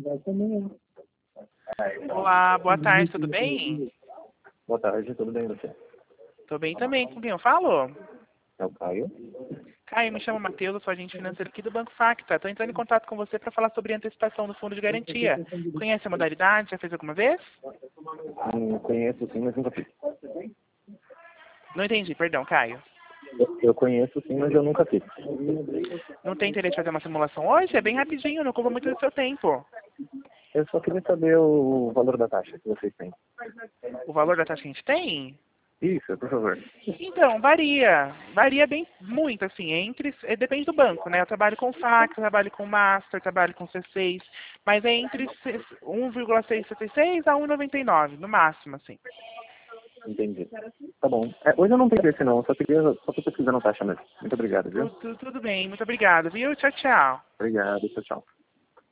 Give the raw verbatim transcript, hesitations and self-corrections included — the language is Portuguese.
Olá, boa tarde, tudo bem? Boa tarde, tudo bem você? Tô bem também, com quem eu falo? É o Caio. Caio, me chamo Matheus, eu sou agente financeiro aqui do Banco Facta. Estou entrando em contato com você para falar sobre a antecipação do fundo de garantia. Conhece a modalidade? Já fez alguma vez? Hum, conheço sim, mas nunca fiz. Não entendi, perdão, Caio. Eu, eu conheço sim, mas eu nunca fiz. Não tem interesse em fazer uma simulação hoje? É bem rapidinho, não ocupa muito do seu tempo. Eu só queria saber o valor da taxa que vocês têm. O valor da taxa que a gente tem? Isso, por favor. Então, varia. Varia bem muito, assim, entre. eh, Depende do banco, né? Eu trabalho com fax, eu trabalho com Master, trabalho com C seis, mas é entre um vírgula seiscentos e setenta e seis a um vírgula noventa e nove, no máximo, assim. Entendi. Tá bom. É, hoje eu não tenho interesse não, eu só queria, só tô pesquisando taxa mesmo. Muito obrigado, viu? Tudo, tudo bem, muito obrigada, viu? Tchau, tchau. Obrigado, tchau, tchau.